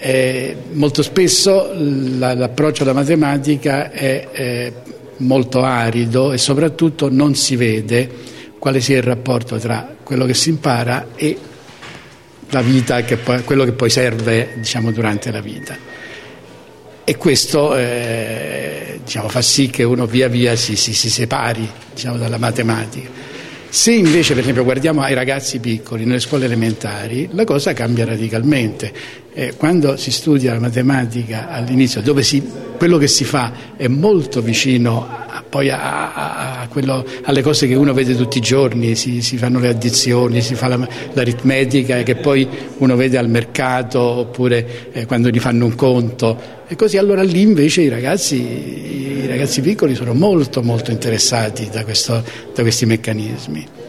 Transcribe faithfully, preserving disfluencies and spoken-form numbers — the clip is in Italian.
Eh, molto spesso la, l'approccio alla matematica è eh, molto arido e soprattutto non si vede quale sia il rapporto tra quello che si impara e la vita, che poi, quello che poi serve, diciamo, durante la vita. E questo eh, diciamo, fa sì che uno via via si, si, si separi, diciamo, dalla matematica. Se invece, per esempio, guardiamo ai ragazzi piccoli nelle scuole elementari, la cosa cambia radicalmente. Eh, quando si studia la matematica all'inizio, dove si, quello che si fa è molto vicino a, poi a, a, a quello, alle cose che uno vede tutti i giorni, si, si fanno le addizioni, si fa la, l'aritmetica che poi uno vede al mercato, oppure eh, quando gli fanno un conto. E così allora lì invece i ragazzi, i ragazzi piccoli sono molto molto interessati da, questo, da questi meccanismi.